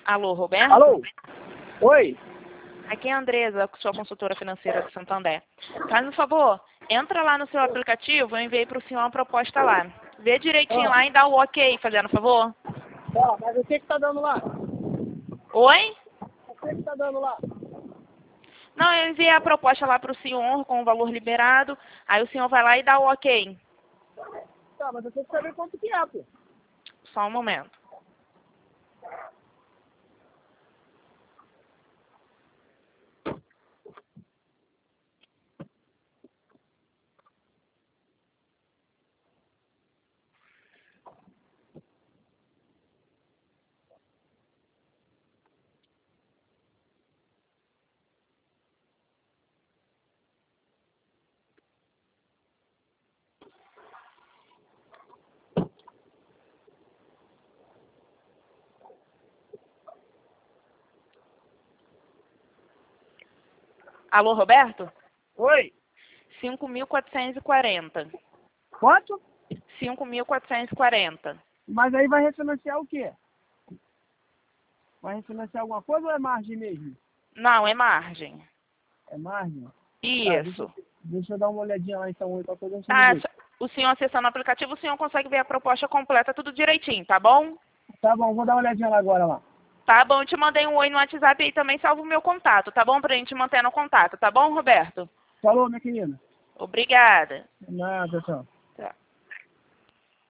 Alô, Roberto? Alô? Oi? Aqui é a Andresa, sua consultora financeira do Santander. Faz um favor, entra lá no seu aplicativo, eu enviei para o senhor uma proposta lá. Vê direitinho lá e dá o ok, fazendo favor. Tá, mas o que tá dando lá? Oi? O que tá dando lá? Não, eu enviei a proposta lá para o senhor com o valor liberado, aí o senhor vai lá e dá o ok. Tá, mas eu tenho que saber quanto que é, pô. Só um momento. Alô, Roberto? Oi? 5.440. Quanto? 5.440. Mas aí vai refinanciar o quê? Vai refinanciar alguma coisa ou é margem mesmo? Não, é margem. É margem? Tá, Isso. deixa eu dar uma olhadinha lá então, pra poder Tá, ver. o senhor acessando o aplicativo, o senhor consegue ver a proposta completa, tudo direitinho, tá bom? Tá bom, vou dar uma olhadinha lá agora lá. Tá bom, eu te mandei um oi no WhatsApp e também salvo o meu contato, tá bom? Pra gente manter no contato, tá bom, Roberto? Falou, minha querida. Obrigada. Nada, tchau.